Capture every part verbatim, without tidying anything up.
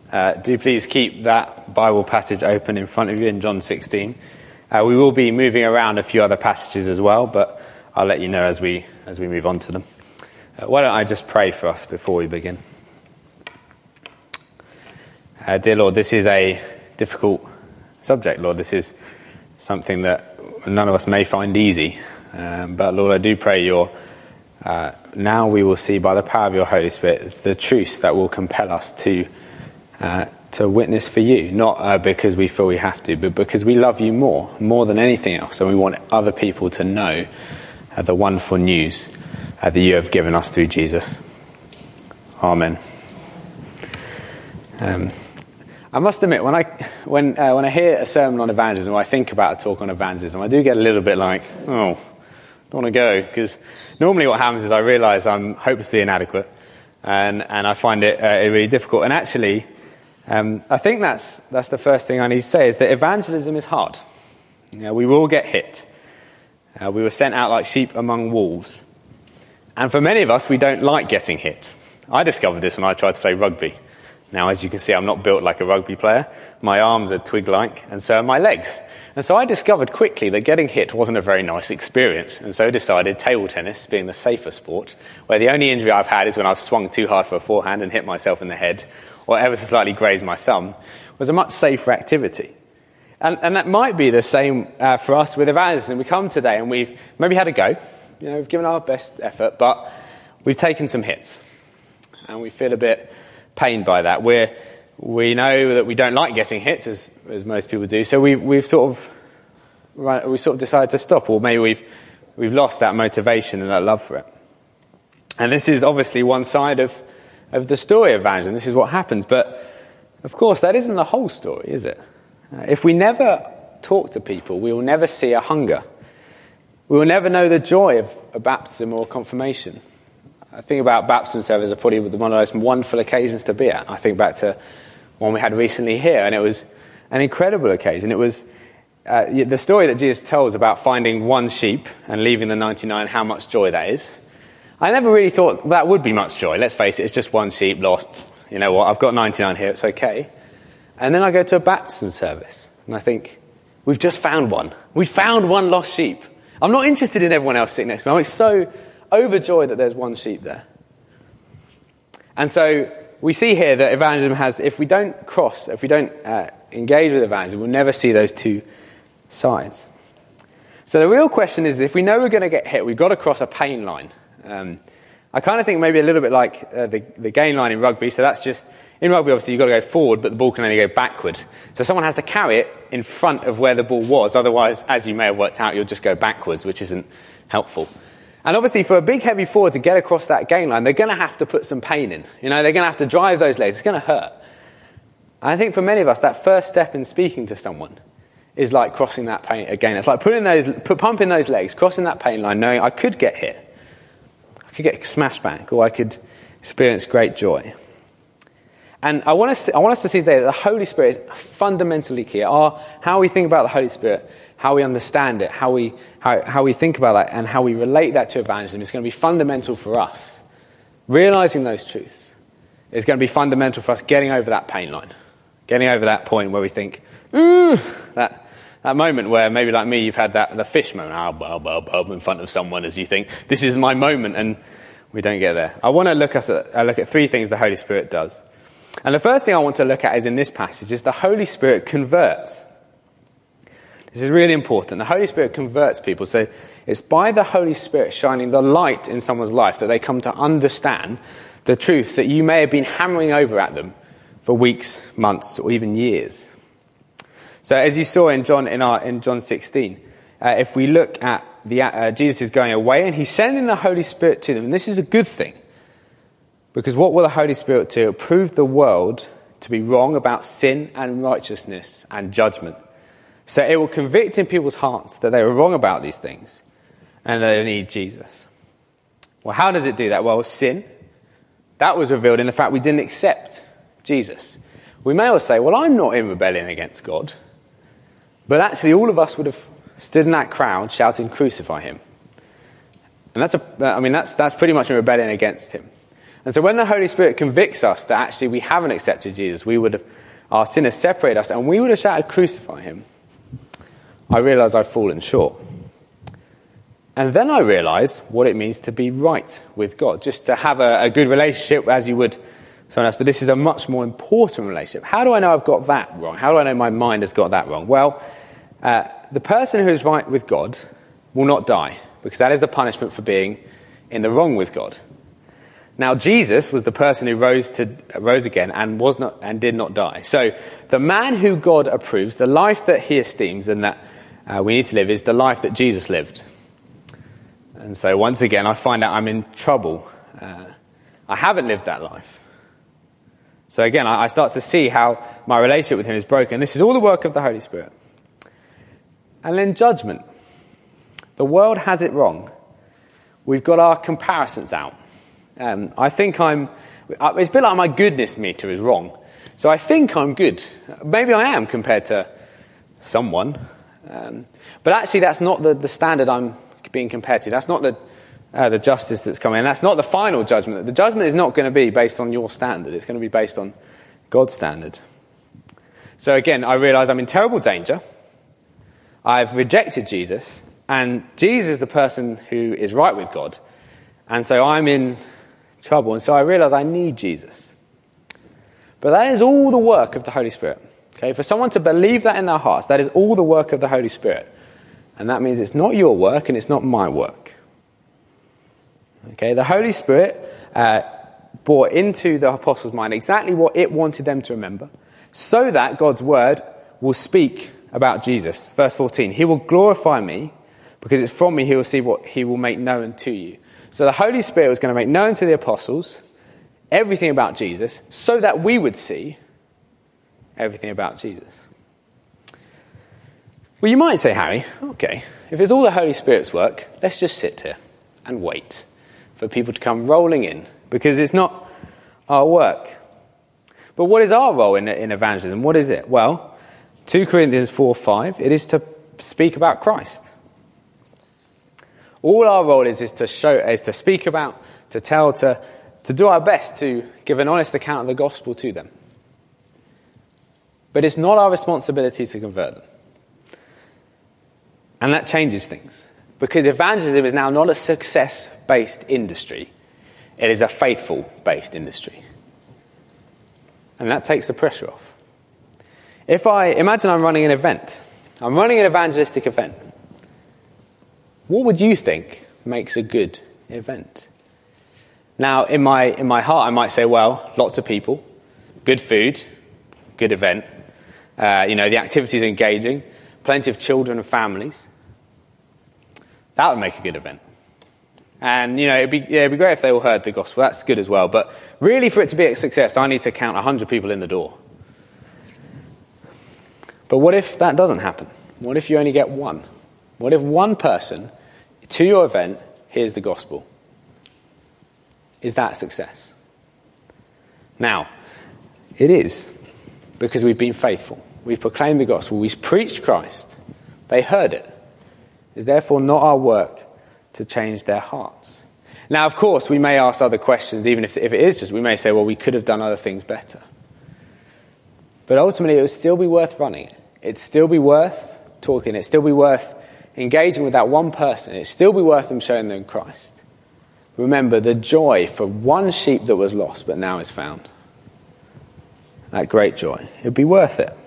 Uh, do please keep that Bible passage open in front of you in John sixteen. Uh, we will be moving around a few other passages as well, but I'll let you know as we as we move on to them. Uh, why don't I just pray for us before we begin? Uh, dear Lord, this is a difficult subject, Lord. This is something that none of us may find easy. Um, but Lord, I do pray your uh, now we will see by the power of your Holy Spirit the truths that will compel us to uh, to witness for you, not uh, because we feel we have to, but because we love you more, more than anything else, and we want other people to know uh, the wonderful news uh, that you have given us through Jesus. Amen. Um, I must admit, when I when uh, when I hear a sermon on evangelism, or I think about a talk on evangelism, I do get a little bit like, oh, I don't want to go, because normally what happens is I realise I'm hopelessly inadequate, and and I find it uh, really difficult. And actually, um, I think that's that's the first thing I need to say, is that evangelism is hard. You know, we will get hit. Uh, we were sent out like sheep among wolves, and for many of us, we don't like getting hit. I discovered this when I tried to play rugby. Now, as you can see, I'm not built like a rugby player. My arms are twig-like, and so are my legs. And so I discovered quickly that getting hit wasn't a very nice experience, and so decided table tennis, being the safer sport, where the only injury I've had is when I've swung too hard for a forehand and hit myself in the head, or ever so slightly grazed my thumb, was a much safer activity. And, and that might be the same uh, for us with evangelism. We come today and we've maybe had a go, you know, we've given our best effort, but we've taken some hits, and we feel a bit pained by that. We're, we know that we don't like getting hit, as, as most people do, so we've, we've sort of we sort of decided to stop, or maybe we've we've lost that motivation and that love for it. And this is obviously one side of, of the story of evangelism. This is what happens, but of course that isn't the whole story, is it? Uh, if we never talk to people, we will never see a hunger. We will never know the joy of a baptism or confirmation. I think about baptism service as probably one of the most wonderful occasions to be at. I think back to one we had recently here, and it was an incredible occasion. It was uh, the story that Jesus tells about finding one sheep and leaving the ninety-nine, how much joy that is. I never really thought that would be much joy. Let's face it, it's just one sheep lost. You know what, I've got ninety-nine here, it's okay. And then I go to a baptism service, and I think, we've just found one. We found one lost sheep. I'm not interested in everyone else sitting next to me. I'm so overjoyed that there's one sheep there. And so we see here that evangelism has, if we don't cross, if we don't uh, engage with evangelism, we'll never see those two sides. So the real question is, if we know we're going to get hit, we've got to cross a pain line. Um, I kind of think maybe a little bit like uh, the, the gain line in rugby. So that's just, in rugby obviously you've got to go forward, but the ball can only go backward. So someone has to carry it in front of where the ball was. Otherwise, as you may have worked out, you'll just go backwards, which isn't helpful. And obviously for a big heavy forward to get across that gain line, they're going to have to put some pain in. You know, they're going to have to drive those legs. It's going to hurt. And I think for many of us, that first step in speaking to someone is like crossing that pain again. It's like putting those, put, pumping those legs, crossing that pain line, knowing I could get hit. I could get smashed back, or I could experience great joy. And I want us to, I want us to see today that the Holy Spirit is fundamentally key. Our, how we think about the Holy Spirit, how we understand it, how we how, how we think about that, and how we relate that to evangelism is going to be fundamental for us. Realizing those truths is going to be fundamental for us getting over that pain line, getting over that point where we think, ooh, that that moment where maybe like me, you've had that the fish moment, ah, blah, blah, blah, in front of someone as you think, this is my moment, and we don't get there. I want to look at uh, look at three things the Holy Spirit does. And the first thing I want to look at is in this passage, is the Holy Spirit converts. This is really important. The Holy Spirit converts people. So it's by the Holy Spirit shining the light in someone's life that they come to understand the truth that you may have been hammering over at them for weeks, months, or even years. So as you saw in John in our in John sixteen, uh, if we look at the uh, Jesus is going away and he's sending the Holy Spirit to them, and this is a good thing, because what will the Holy Spirit do? Prove the world to be wrong about sin and righteousness and judgment. So it will convict in people's hearts that they were wrong about these things and that they need Jesus. Well, how does it do that? Well, sin, that was revealed in the fact we didn't accept Jesus. We may well say, well, I'm not in rebellion against God. But actually all of us would have stood in that crowd shouting, crucify him. And that's a, I mean, that's, that's pretty much a rebellion against him. And so when the Holy Spirit convicts us that actually we haven't accepted Jesus, we would have, our sin has separated us, and we would have shouted, crucify him, I realise I've fallen short. And then I realise what it means to be right with God, just to have a, a good relationship as you would someone else. But this is a much more important relationship. How do I know I've got that wrong? How do I know my mind has got that wrong? Well, uh, the person who is right with God will not die, because that is the punishment for being in the wrong with God. Now, Jesus was the person who rose to rose again and was not and did not die. So the man who God approves, the life that he esteems and that uh, we need to live, is the life that Jesus lived. And so once again, I find out I'm in trouble. Uh, I haven't lived that life. So again, I, I start to see how my relationship with him is broken. This is all the work of the Holy Spirit. And then judgment. The world has it wrong. We've got our comparisons out. Um, I think I'm, it's a bit like my goodness meter is wrong. So I think I'm good. Maybe I am compared to someone. Um, but actually that's not the, the standard I'm being compared to. That's not the, uh, the justice that's coming. And that's not the final judgment. The judgment is not going to be based on your standard. It's going to be based on God's standard. So again, I realise I'm in terrible danger. I've rejected Jesus. And Jesus is the person who is right with God. And so I'm in trouble, and so I realise I need Jesus. But that is all the work of the Holy Spirit. Okay, for someone to believe that in their hearts, that is all the work of the Holy Spirit. And that means it's not your work and it's not my work. Okay, the Holy Spirit uh, brought into the apostles' mind exactly what it wanted them to remember, so that God's word will speak about Jesus. Verse fourteen, he will glorify me, because it's from me he will see what he will make known to you. So the Holy Spirit was going to make known to the apostles everything about Jesus, so that we would see everything about Jesus. Well, you might say, Harry, okay, if it's all the Holy Spirit's work, let's just sit here and wait for people to come rolling in, because it's not our work. But what is our role in, in evangelism? What is it? Well, two Corinthians four five, it is to speak about Christ. All our role is, is to show, is to speak about, to tell, to, to do our best to give an honest account of the gospel to them. But it's not our responsibility to convert them. And that changes things. Because evangelism is now not a success-based industry. It is a faithful-based industry. And that takes the pressure off. If I, imagine I'm running an event. I'm running an evangelistic event. What would you think makes a good event? Now, in my in my heart, I might say, well, lots of people, good food, good event. Uh, you know, the activities are engaging, plenty of children and families. That would make a good event. And, you know, it'd be, yeah, it'd be great if they all heard the gospel. That's good as well. But really, for it to be a success, I need to count one hundred people in the door. But what if that doesn't happen? What if you only get one? What if one person to your event hears the gospel? Is that a success? Now, it is, because we've been faithful. We've proclaimed the gospel. We've preached Christ. They heard it. It's therefore not our work to change their hearts. Now, of course, we may ask other questions, even if, if it is just, we may say, well, we could have done other things better. But ultimately, it would still be worth running it. It'd still be worth talking. It'd still be worth engaging with that one person. It'd still be worth them showing them Christ. Remember the joy for one sheep that was lost but now is found. That great joy. It'd be worth it.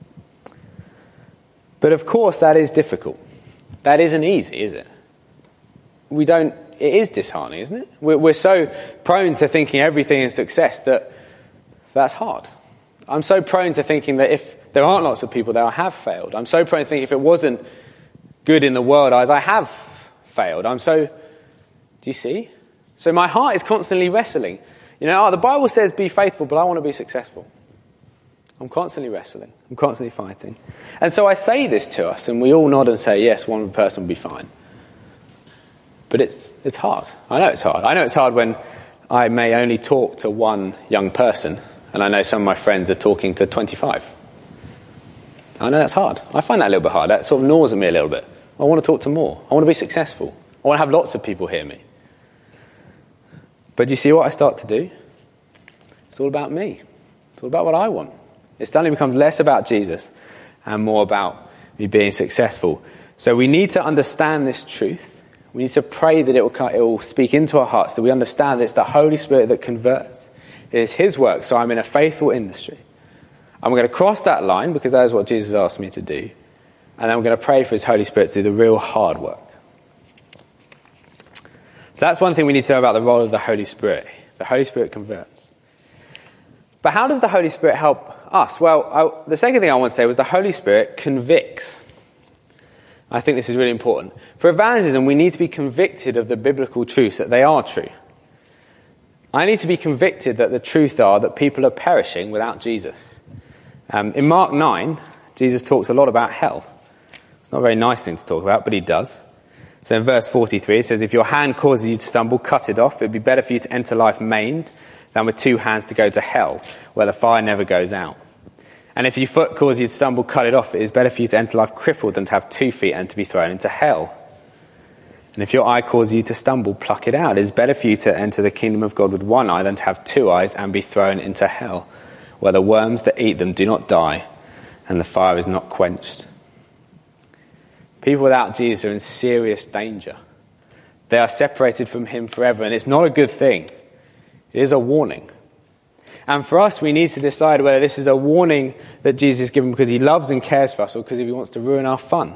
But of course that is difficult. That isn't easy, is it? We don't, it is disheartening, isn't it? We're, we're so prone to thinking everything is success that that's hard. I'm so prone to thinking that if there aren't lots of people there, I have failed. I'm so prone to think if it wasn't good in the world eyes, I have failed. I'm so, do you see? So my heart is constantly wrestling. You know, oh, the Bible says be faithful, but I want to be successful. I'm constantly wrestling. I'm constantly fighting. And so I say this to us, and we all nod and say, yes, one person will be fine. But it's it's hard. I know it's hard. I know it's hard when I may only talk to one young person, and I know some of my friends are talking to twenty-five. I know that's hard. I find that a little bit hard. That sort of gnaws at me a little bit. I want to talk to more. I want to be successful. I want to have lots of people hear me. But do you see what I start to do? It's all about me. It's all about what I want. It suddenly becomes less about Jesus and more about me being successful. So we need to understand this truth. We need to pray that it will, it will speak into our hearts, that we understand that it's the Holy Spirit that converts. It is his work, so I'm in a faithful industry. I'm going to cross that line because that is what Jesus asked me to do. And then I'm going to pray for his Holy Spirit to do the real hard work. So that's one thing we need to know about the role of the Holy Spirit. The Holy Spirit converts. But how does the Holy Spirit help us? Well, I, the second thing I want to say was the Holy Spirit convicts. I think this is really important. For evangelism, we need to be convicted of the biblical truths, that they are true. I need to be convicted that the truth are that people are perishing without Jesus. Um, in Mark nine, Jesus talks a lot about hell. It's not a very nice thing to talk about, but he does. So in verse forty-three, it says, if your hand causes you to stumble, cut it off. It would be better for you to enter life maimed than with two hands to go to hell, where the fire never goes out. And if your foot causes you to stumble, cut it off. It is better for you to enter life crippled than to have two feet and to be thrown into hell. And if your eye causes you to stumble, pluck it out. It is better for you to enter the kingdom of God with one eye than to have two eyes and be thrown into hell, where the worms that eat them do not die and the fire is not quenched. People without Jesus are in serious danger. They are separated from him forever, and it's not a good thing. It is a warning. And for us, we need to decide whether this is a warning that Jesus is given because he loves and cares for us or because he wants to ruin our fun.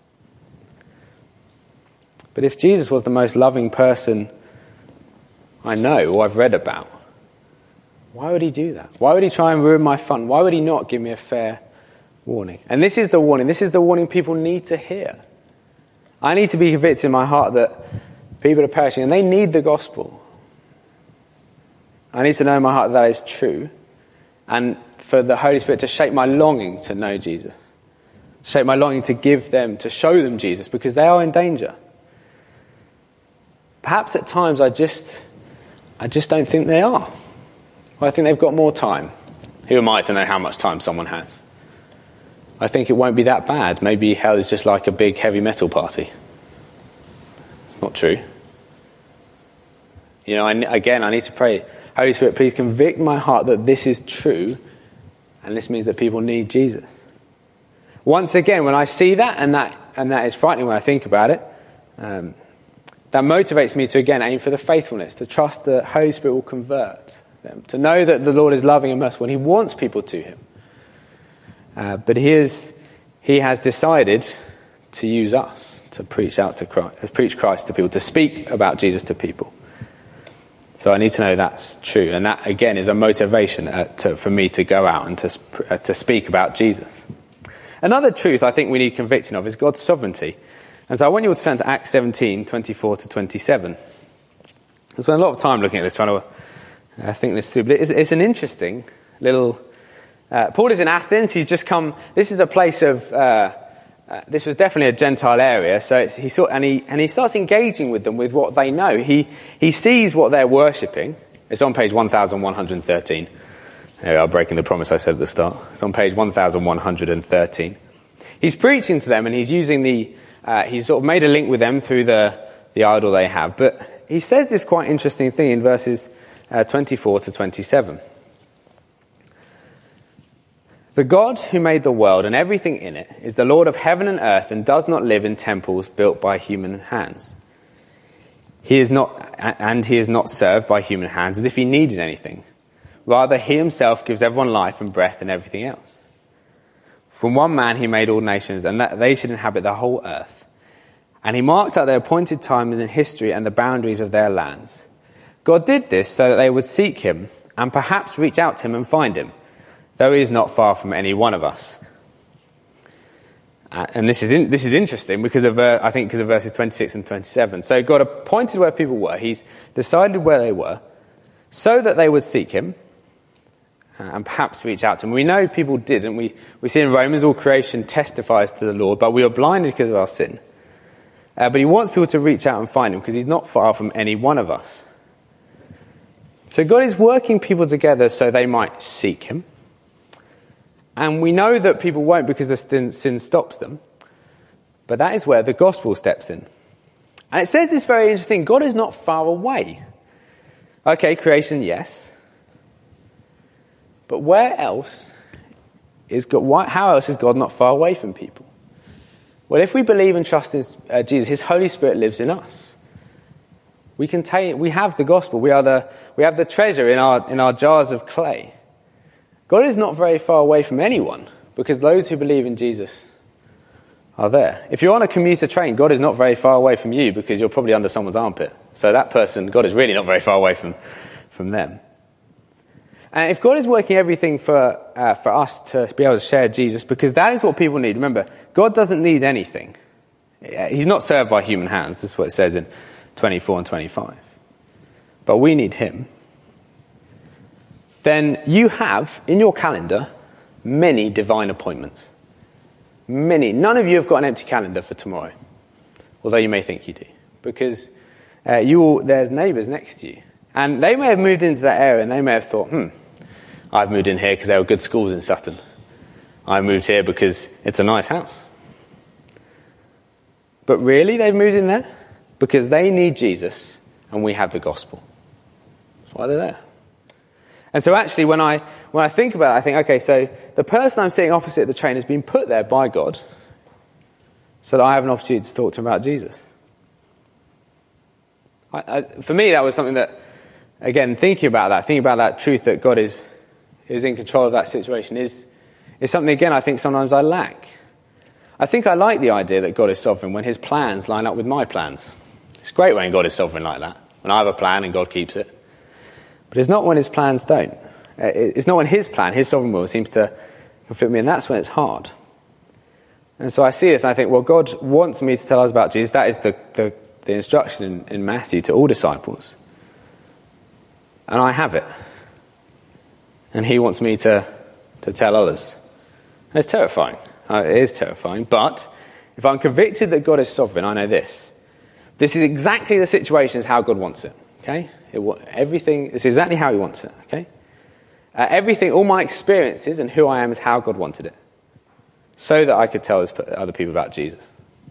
But if Jesus was the most loving person I know or I've read about, why would he do that? Why would he try and ruin my fun? Why would he not give me a fair warning? And this is the warning. This is the warning people need to hear. I need to be convinced in my heart that people are perishing and they need the gospel. I need to know in my heart that, that is true, and for the Holy Spirit to shape my longing to know Jesus, shape my longing to give them, to show them Jesus, because they are in danger. Perhaps at times I just, I just don't think they are. I think they've got more time. Who am I to know how much time someone has? I think it won't be that bad. Maybe hell is just like a big heavy metal party. It's not true. You know, I, again, I need to pray, Holy Spirit, please convict my heart that this is true, and this means that people need Jesus. Once again, when I see that, and that and that is frightening when I think about it, um, that motivates me to again aim for the faithfulness, to trust the Holy Spirit will convert them, to know that the Lord is loving and merciful, and he wants people to him. Uh, but he is, he has decided to use us to preach out to Christ, preach Christ to people, to speak about Jesus to people. So I need to know that's true. And that, again, is a motivation uh, to, for me to go out and to, uh, to speak about Jesus. Another truth I think we need convicting of is God's sovereignty. And so I want you all to turn to Acts seventeen, twenty-four to twenty-seven. I spent a lot of time looking at this, trying to uh, think this through. But it's, it's an interesting little... Uh, Paul is in Athens. He's just come... This is a place of... Uh, Uh, this was definitely a Gentile area, so it's, he saw, and he and he starts engaging with them with what they know. He he sees what they're worshipping. It's on page one thousand one hundred thirteen. There we are, breaking the promise I said at the start. It's on page one thousand one hundred thirteen. He's preaching to them, and he's using the uh, he's sort of made a link with them through the the idol they have. But he says this quite interesting thing in verses uh, twenty-four to twenty-seven. The God who made the world and everything in it is the Lord of heaven and earth and does not live in temples built by human hands. He is not, and he is not served by human hands as if he needed anything. Rather, he himself gives everyone life and breath and everything else. From one man he made all nations, and that they should inhabit the whole earth. And he marked out their appointed times in history and the boundaries of their lands. God did this so that they would seek him and perhaps reach out to him and find him, though he is not far from any one of us. Uh, and this is in, this is interesting because of uh, I think because of verses twenty-six and twenty-seven. So God appointed where people were. He's decided where they were, so that they would seek him uh, and perhaps reach out to him. We know people did, and we we see in Romans all creation testifies to the Lord, but we are blinded because of our sin. Uh, but he wants people to reach out and find him because he's not far from any one of us. So God is working people together so they might seek him. And we know that people won't because the sin, sin stops them. But that is where the gospel steps in. And it says this very interesting thing. God is not far away. Okay, creation, yes. But where else is God? Why, how else is God not far away from people? Well, if we believe and trust in uh, Jesus, his Holy Spirit lives in us. We contain, we have the gospel. We are the, we have the treasure in our, in our jars of clay. God is not very far away from anyone because those who believe in Jesus are there. If you're on a commuter train, God is not very far away from you because you're probably under someone's armpit. So that person, God is really not very far away from, from them. And if God is working everything for uh, for us to be able to share Jesus, because that is what people need. Remember, God doesn't need anything. He's not served by human hands. That's what it says in twenty-four and twenty-five. But we need him. Then you have, in your calendar, many divine appointments. Many. None of you have got an empty calendar for tomorrow. Although you may think you do. Because uh, you all, there's neighbours next to you. And they may have moved into that area and they may have thought, hmm, I've moved in here because there were good schools in Sutton. I moved here because it's a nice house. But really, they've moved in there because they need Jesus and we have the gospel. That's why they're there. And so actually, when I when I think about it, I think, okay, so the person I'm sitting opposite the train has been put there by God so that I have an opportunity to talk to him about Jesus. I, I, for me, that was something that, again, thinking about that, thinking about that truth that God is is in control of that situation is is something, again, I think sometimes I lack. I think I like the idea that God is sovereign when his plans line up with my plans. It's great when God is sovereign like that, when I have a plan and God keeps it. But it's not when his plans don't. It's not when his plan, his sovereign will, seems to fit me, and that's when it's hard. And so I see this and I think, well, God wants me to tell us about Jesus. That is the, the, the instruction in, in Matthew to all disciples. And I have it. And he wants me to, to tell others. It's terrifying. Uh, it is terrifying. But if I'm convicted that God is sovereign, I know this. This is exactly the situation as how God wants it. Okay? It, everything, this is exactly how he wants it. Okay? Uh, everything, all my experiences and who I am is how God wanted it. So that I could tell other people about Jesus.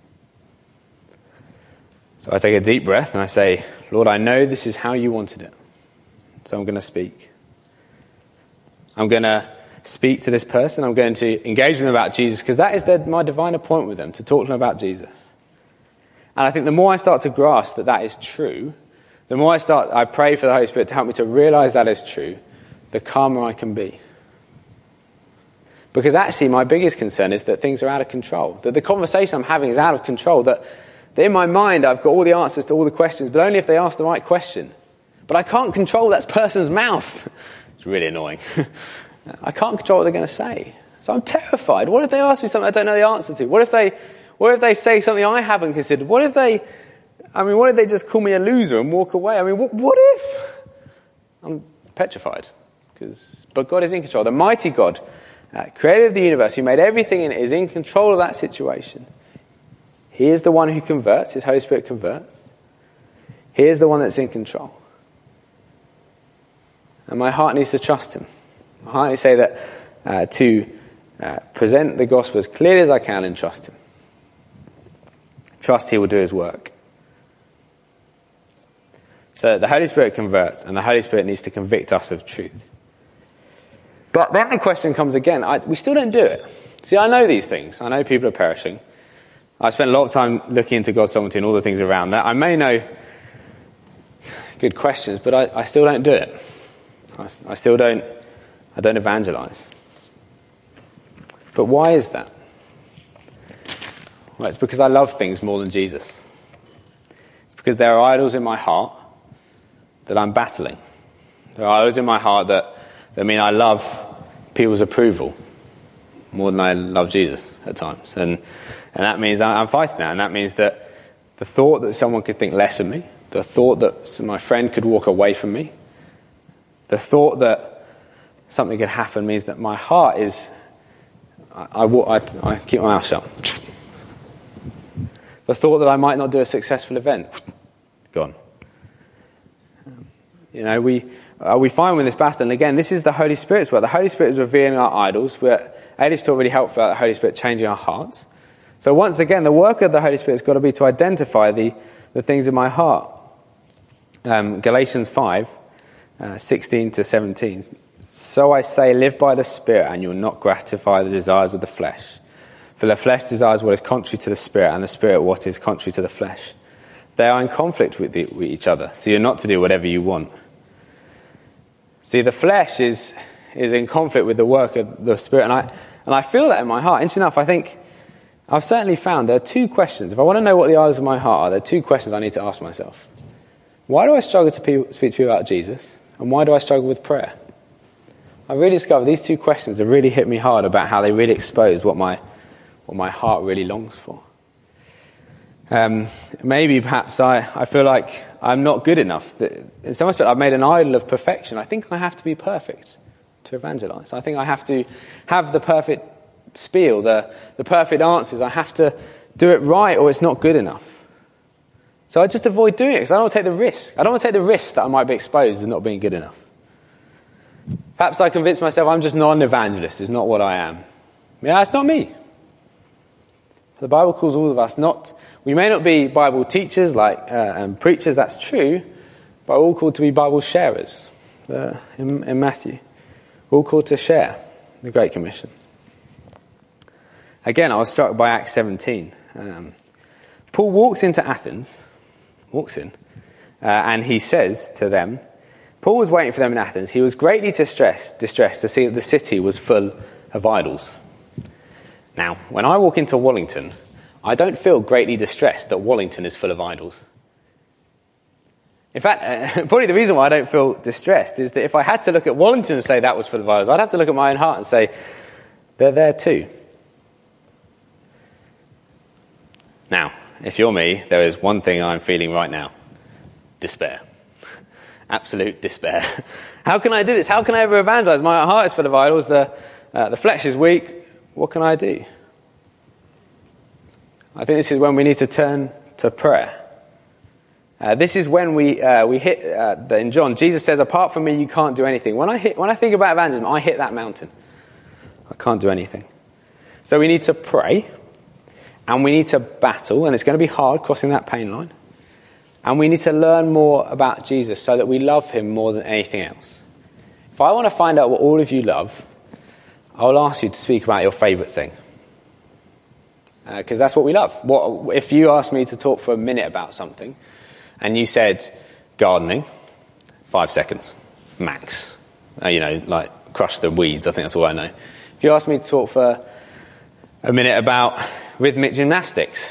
So I take a deep breath and I say, Lord, I know this is how you wanted it. So I'm going to speak. I'm going to speak to this person. I'm going to engage with them about Jesus because that is their, my divine appointment with them, to talk to them about Jesus. And I think the more I start to grasp that that is true, the more I start, I pray for the Holy Spirit to help me to realize that is true, the calmer I can be. Because actually my biggest concern is that things are out of control, that the conversation I'm having is out of control, that, that in my mind I've got all the answers to all the questions, but only if they ask the right question. But I can't control that person's mouth. It's really annoying. I can't control what they're going to say. So I'm terrified. What if they ask me something I don't know the answer to? What if they, what if they say something I haven't considered? What if they, I mean, what if they just call me a loser and walk away? I mean, what, what if? I'm petrified. Because, but God is in control. The mighty God, uh, creator of the universe, who made everything in it, is in control of that situation. He is the one who converts. His Holy Spirit converts. He is the one that's in control. And my heart needs to trust him. My heart needs to say that uh, to uh, present the gospel as clearly as I can and trust him. Trust he will do his work. So the Holy Spirit converts, and the Holy Spirit needs to convict us of truth. But then the question comes again, I, we still don't do it. See, I know these things. I know people are perishing. I spent a lot of time looking into God's sovereignty and all the things around that. I may know good questions, but I, I still don't do it. I, I still don't, I don't evangelize. But why is that? Well, it's because I love things more than Jesus. It's because there are idols in my heart that I'm battling. There are idols in my heart that, that mean I love people's approval more than I love Jesus at times. And and that means I'm fighting that. And that means that the thought that someone could think less of me, the thought that my friend could walk away from me, the thought that something could happen means that my heart is, I, I, I, I keep my mouth shut. The thought that I might not do a successful event, gone. You know, we uh, we find with this battle, and again, this is the Holy Spirit's work. The Holy Spirit is revealing our idols. We're, Eddie's talk really helpful about the Holy Spirit changing our hearts. So once again, the work of the Holy Spirit has got to be to identify the, the things in my heart. Um, Galatians five uh, sixteen to seventeen. So I say, live by the Spirit, and you will not gratify the desires of the flesh. For the flesh desires what is contrary to the Spirit, and the Spirit what is contrary to the flesh. They are in conflict with, the, with each other, so you're not to do whatever you want. See, the flesh is is in conflict with the work of the Spirit, and I and I feel that in my heart. Interesting enough, I think I've certainly found there are two questions. If I want to know what the eyes of my heart are, there are two questions I need to ask myself. Why do I struggle to people, speak to people about Jesus? And why do I struggle with prayer? I really discovered these two questions have really hit me hard about how they really expose what my what my heart really longs for. Um, maybe perhaps I, I feel like I'm not good enough. In some respect, I've made an idol of perfection. I think I have to be perfect to evangelize. I think I have to have the perfect spiel, the, the perfect answers. I have to do it right or it's not good enough. So I just avoid doing it because I don't want to take the risk. I don't want to take the risk that I might be exposed as not being good enough. Perhaps I convince myself I'm just not an evangelist. It's not what I am. Yeah, it's not me. The Bible calls all of us not... We may not be Bible teachers like uh, and preachers, that's true, but we're all called to be Bible sharers uh, in, in Matthew. We're all called to share the Great Commission. Again, I was struck by Acts seventeen. Um, Paul walks into Athens, walks in, uh, and he says to them, Paul was waiting for them in Athens. He was greatly distressed, distressed to see that the city was full of idols. Now, when I walk into Wallington, I don't feel greatly distressed that Wallington is full of idols. In fact, uh, probably the reason why I don't feel distressed is that if I had to look at Wallington and say that was full of idols, I'd have to look at my own heart and say, they're there too. Now, if you're me, there is one thing I'm feeling right now. Despair. Absolute despair. How can I do this? How can I ever evangelize? My heart is full of idols. The, uh, the flesh is weak. What can I do? I think this is when we need to turn to prayer. Uh, this is when we uh, we hit, uh, in John, Jesus says, apart from me, you can't do anything. When I hit, when I think about evangelism, I hit that mountain. I can't do anything. So we need to pray, and we need to battle, and it's going to be hard crossing that pain line. And we need to learn more about Jesus so that we love him more than anything else. If I want to find out what all of you love, I'll ask you to speak about your favourite thing. Because uh, that's what we love. What, if you asked me to talk for a minute about something, and you said gardening, five seconds, max. Uh, you know, like crush the weeds, I think that's all I know. If you asked me to talk for a minute about rhythmic gymnastics,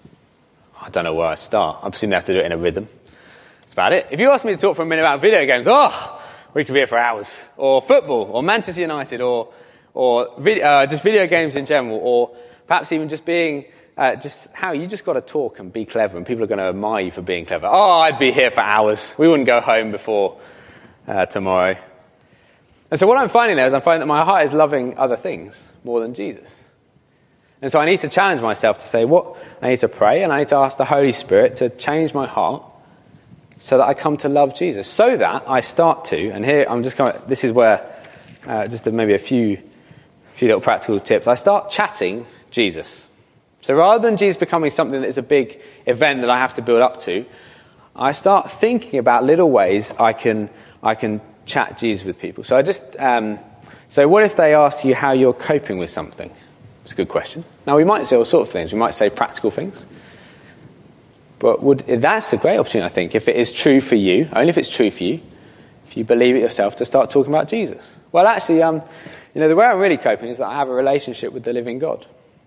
I don't know where I start. I presume they have to do it in a rhythm. That's about it. If you asked me to talk for a minute about video games, oh, we could be here for hours. Or football, or Manchester United, or or video, uh, just video games in general, or perhaps even just being, uh, just how you just got to talk and be clever, and people are going to admire you for being clever. Oh, I'd be here for hours. We wouldn't go home before uh, tomorrow. And so what I'm finding there is I'm finding that my heart is loving other things more than Jesus. And so I need to challenge myself to say, what? I need to pray, and I need to ask the Holy Spirit to change my heart so that I come to love Jesus. So that I start to, and here I'm just going to, this is where, uh, just maybe a few, few little practical tips. I start chatting Jesus. So rather than Jesus becoming something that is a big event that I have to build up to, I start thinking about little ways I can I can chat Jesus with people. So I just um, so what if they ask you how you're coping with something? It's a good question. Now we might say all sorts of things. We might say practical things, but would that's a great opportunity, I think, if it is true for you, only if it's true for you, if you believe it yourself, to start talking about Jesus. Well, actually, um, you know, the way I'm really coping is that I have a relationship with the living God.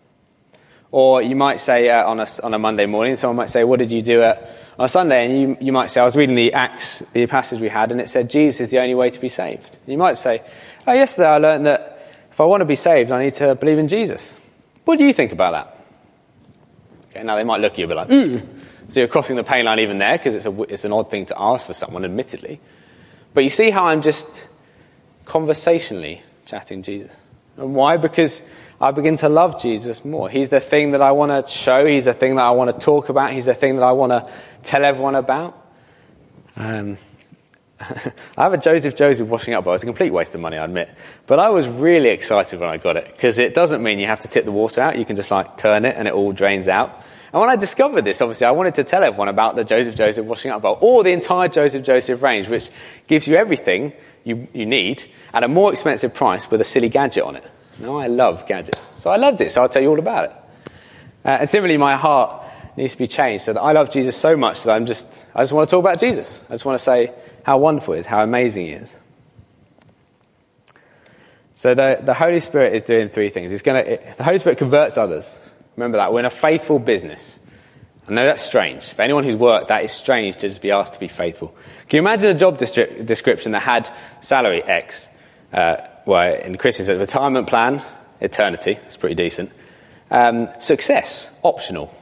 Or you might say uh, on a on a Monday morning, someone might say, "What did you do at, on a Sunday?" And you you might say, "I was reading the Acts, the passage we had, and it said Jesus is the only way to be saved." And you might say, "Oh, yesterday I learned that if I want to be saved, I need to believe in Jesus." What do you think about that? Okay, now they might look at you and be like, "Ooh," so you're crossing the pain line even there because it's a it's an odd thing to ask for someone, admittedly. But you see how I'm just conversationally chatting Jesus, and why? Because I begin to love Jesus more. He's the thing that I want to show. He's the thing that I want to talk about. He's the thing that I want to tell everyone about. Um, I have a Joseph Joseph washing up bowl. It's a complete waste of money, I admit. But I was really excited when I got it because it doesn't mean you have to tip the water out. You can just like turn it and it all drains out. And when I discovered this, obviously, I wanted to tell everyone about the Joseph Joseph washing up bowl, or the entire Joseph Joseph range, which gives you everything you, you need at a more expensive price with a silly gadget on it. Now, I love gadgets, so I loved it, so I'll tell you all about it. Uh, and similarly, my heart needs to be changed so that I love Jesus so much that I'm just, I just want to talk about Jesus. I just want to say how wonderful he is, how amazing he is. So the, the Holy Spirit is doing three things. It's going to, the Holy Spirit converts others. Remember that. We're in a faithful business. I know that's strange. For anyone who's worked, that is strange to just be asked to be faithful. Can you imagine a job distri- description that had salary X, uh, well, in Christians, a retirement plan, eternity, it's pretty decent. Um, success, optional.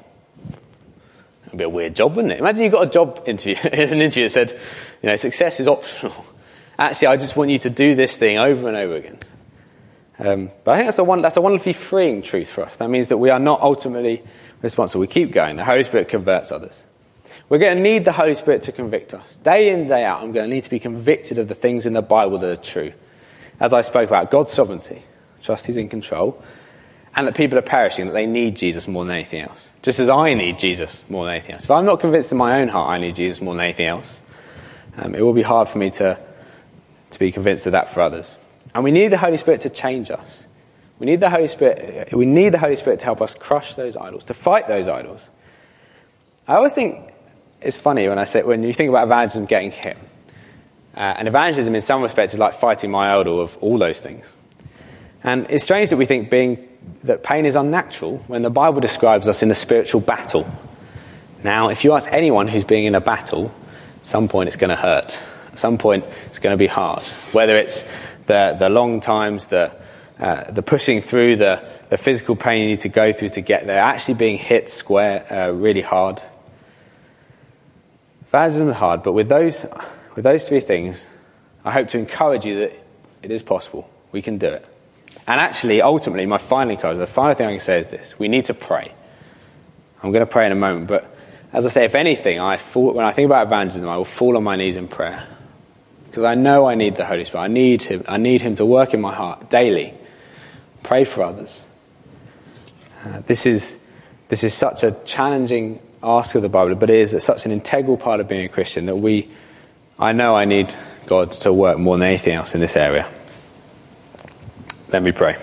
That would be a weird job, wouldn't it? Imagine you got a job interview, an interview that said, you know, success is optional. Actually, I just want you to do this thing over and over again. Um, but I think that's a, one, that's a wonderfully freeing truth for us. That means that we are not ultimately responsible. We keep going. The Holy Spirit converts others. We're going to need the Holy Spirit to convict us. Day in, day out, I'm going to need to be convicted of the things in the Bible that are true. As I spoke about, God's sovereignty, trust he's in control, and that people are perishing, that they need Jesus more than anything else. Just as I need Jesus more than anything else. If I'm not convinced in my own heart I need Jesus more than anything else, um, it will be hard for me to, to be convinced of that for others. And we need the Holy Spirit to change us. We need the Holy Spirit. We need the Holy Spirit to help us crush those idols, to fight those idols. I always think it's funny when I say when you think about evangelism getting hit, uh, and evangelism in some respects is like fighting my idol of all those things. And it's strange that we think being that pain is unnatural when the Bible describes us in a spiritual battle. Now, if you ask anyone who's being in a battle, at some point it's going to hurt. At some point it's going to be hard. Whether it's the the long times, the uh, the pushing through, the the physical pain you need to go through to get there, actually being hit square, uh, really hard. Evangelism is hard, but with those with those three things, I hope to encourage you that it is possible. We can do it. And actually, ultimately, my final encouragement, the final thing I can say is this: we need to pray. I'm going to pray in a moment, but as I say, if anything, I fall, when I think about evangelism, I will fall on my knees in prayer. Because I know I need the Holy Spirit. I need him. I need him to work in my heart daily. Pray for others. Uh, this is this is such a challenging ask of the Bible, but it is such an integral part of being a Christian that we, I know I need God to work more than anything else in this area. Let me pray.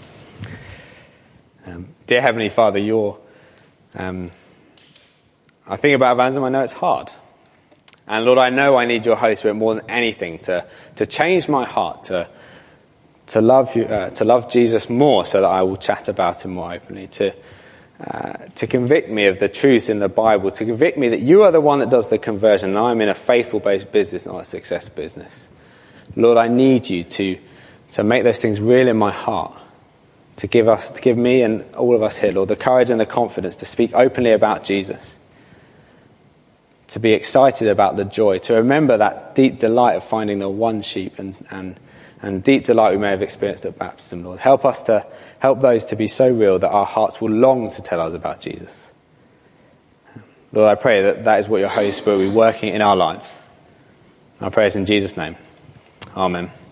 Um, dear Heavenly Father, you're, um, I think about evangelism, I know it's hard. And Lord, I know I need your Holy Spirit more than anything to, to change my heart, to to love you, uh, to love Jesus more, so that I will chat about him more openly, to uh, to convict me of the truths in the Bible, to convict me that you are the one that does the conversion, and I'm in a faithful-based business, not a success business. Lord, I need you to to make those things real in my heart, to give us, to give me and all of us here, Lord, the courage and the confidence to speak openly about Jesus. To be excited about the joy, to remember that deep delight of finding the one sheep and, and, and deep delight we may have experienced at baptism, Lord. Help us to help those to be so real that our hearts will long to tell us about Jesus. Lord, I pray that that is what your Holy Spirit will be working in our lives. I pray this in Jesus' name. Amen.